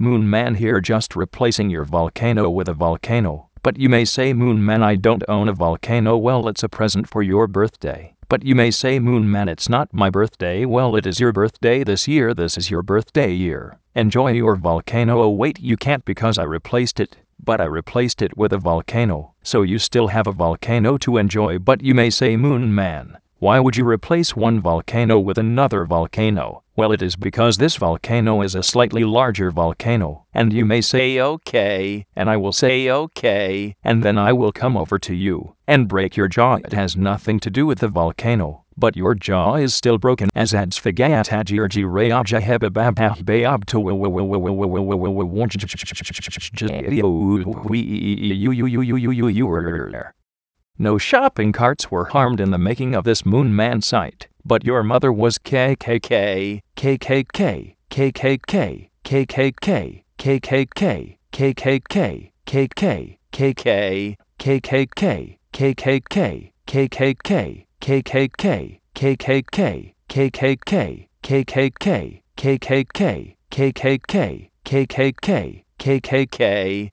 Moon Man here, just replacing your volcano with a volcano. But you may say, Moon Man, I don't own a volcano. Well, it's a present for your birthday. But you may say, Moon Man, it's not my birthday. Well, it is your birthday this year. This is your birthday year. Enjoy your volcano. Oh wait, you can't because I replaced it. But I replaced it with a volcano. So you still have a volcano to enjoy. But you may say, Moon Man, why would you replace one volcano with another volcano? Well, it is because this volcano is a slightly larger volcano. And you may say, okay, and I will say, okay, and then I will come over to you and break your jaw. It has nothing to do with the volcano, but your jaw is still broken. As ads fagayatagirji rayabjahebababbayab to no shopping carts were harmed in the making of this Moon Man site, but your mother was KKK, KKK, KKK, KKK, KKK, KKK, KK, KK, KKK, KKK, KKK, KKK, KKK, KKK, KKK, KKK, KKK, KKK, KKK,